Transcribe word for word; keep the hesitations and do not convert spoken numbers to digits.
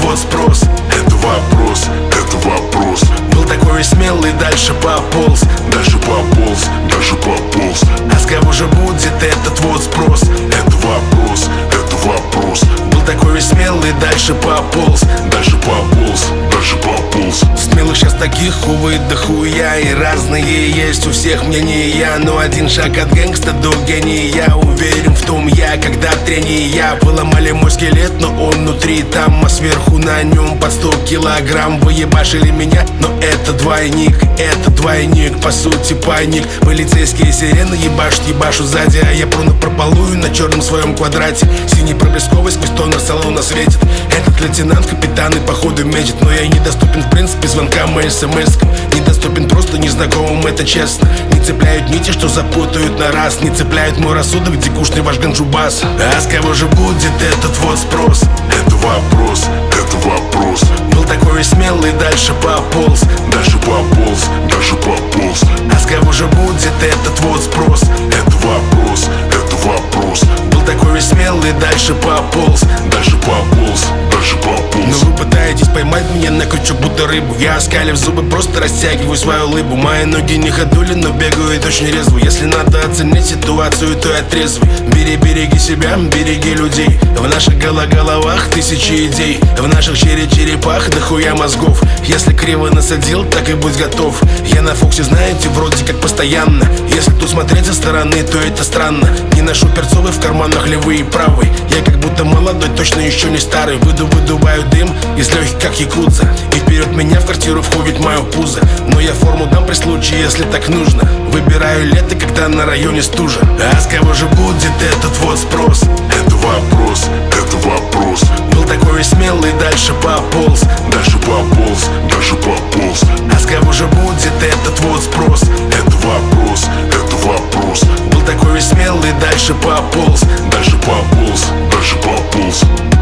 вот спрос? Это вопрос, это вопрос. Был такой смелый, дальше пополз. Дальше пополз, дальше пополз. А с кого же будет этот вот спрос? Это вопрос, это вопрос. Был такой смелый, дальше пополз. Дальше пополз, дальше пополз. Смелых сейчас таких, увы, да хуя. И разные есть у всех мнения. Но один шаг от гэнгста до гения. Уверен в том я, когда трения. Выломали мой скелет, но он внутри там. А сверху на нем под сто килограмм. Вы ебашили меня, но это двойник. Это двойник, по сути паник. Полицейские сирены ебашут, ебашу сзади. А я пруну прополую на черном своем квадрате. Синий проблесковый сквозь тонер салона светит. Этот лейтенант капитан и походу метит. Но я недоступен в принципе звонкам и смс-кам. Недоступен просто незнакомым, это честно. Не цепляют нити, что запутают на раз. Не цепляют мой рассудок, дикушный ваш ганджубас. А с кого же будет этот вот спрос? Это вопрос, это вопрос. Был такой смелый, дальше пополз. Дальше пополз, дальше пополз. А с кого же будет этот вот спрос? Это вопрос, это вопрос. Был такой смелый, дальше пополз. Дальше пополз, дальше Но пополз. вы пытаетесь поймать меня на крючок, будто рыбу. Я, оскалив зубы, просто растягиваю свою лыбу. Мои ноги не ходули, но бегают очень резво. Если надо оценить ситуацию, то я трезвый. Бери, береги себя, береги людей. В наших голо-головах тысячи идей. В наших чере-черепах дохуя мозгов. Если криво насадил, так и будь готов. Я на Фоксе, знаете, вроде как постоянно. Если тут смотреть со стороны, то это странно. Не ношу перцовый в карманах левый и правый. Я как будто молодой, точно еще не старый. Выду, выдуваю дым из легких, как якудза. И вперед меня в квартиру входит мое пузо. Но я форму дам при случае, если так нужно. Выбираю лето, когда на районе стужа. А с кого же будет этот вот спрос? Это вопрос, это вопрос. Был такой смелый, дальше пополз. Дальше пополз, дальше пополз. А с кого же будет этот вот спрос? Это вопрос, это вопрос. Был такой смелый, дальше пополз. Дальше пополз, дальше пополз.